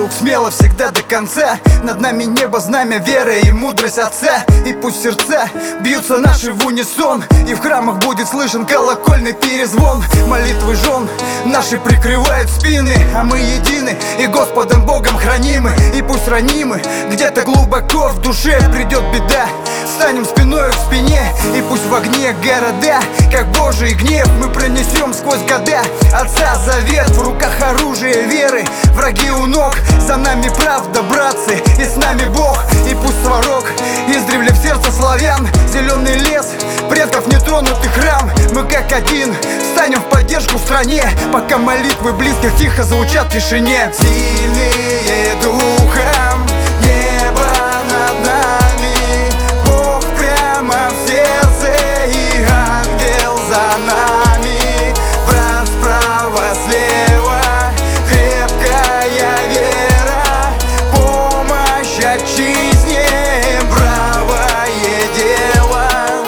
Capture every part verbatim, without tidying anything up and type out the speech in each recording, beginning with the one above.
вокруг смело всегда до конца. Над нами небо, знамя, вера и мудрость Отца. И пусть сердца бьются наши в унисон, и в храмах будет слышен колокольный перезвон. Молитвы жен наши прикрывают спины, а мы едины и Господом Богом хранимы. И пусть ранимы где-то глубоко в душе придет беда, станем спиной к спине, и пусть в огне города, как Божий гнев, мы пронесем сквозь года. Отца завет, в руках оружие веры, враги у ног, за нами правда, братцы, и с нами Бог. И пусть сварог издревле в сердце славян, зеленый лес предков нетронутый храм. Мы как один станем в поддержку в стране, пока молитвы близких тихо звучат в тишине. Сильные духом, небо над нами, Бог прямо в сердце и ангел за нами. Брат справа, слева, крепкая вера, помощь отчизне, бравое дело.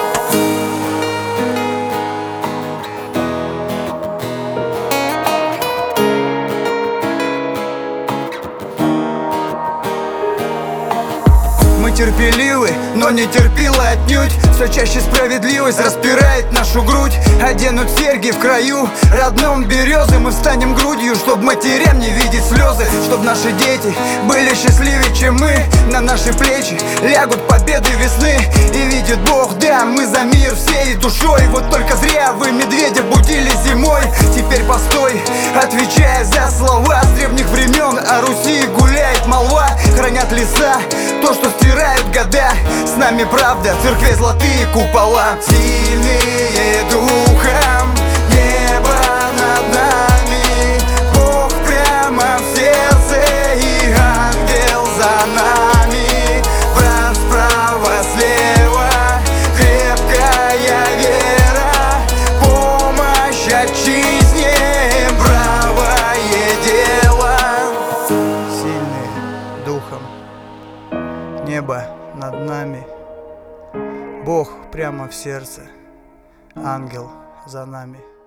Мы терпеливы, но не терпила отнюдь. Все чаще справедливость распирает нашу грудь. Оденут серьги в краю родном березы, мы встанем грудью, чтоб матерям не видеть слезы. Чтоб наши дети были счастливее, чем мы. На наши плечи лягут победы весны. И видит Бог, да, мы за мир всей душой. Вот только зря вы медведя будили зимой. Теперь постой, отвечая за слова с древних времен. О Руси гуляет молва, хранят леса то, что стирают года. С нами правда, в церкви золотые купола. Сильные духом, небо над нами, Бог прямо в сердце и ангел за нами. Брат справа, слева, крепкая вера, помощь отчизне, бравое дело. Сильные духом, небо над нами, Бог прямо в сердце, ангел за нами.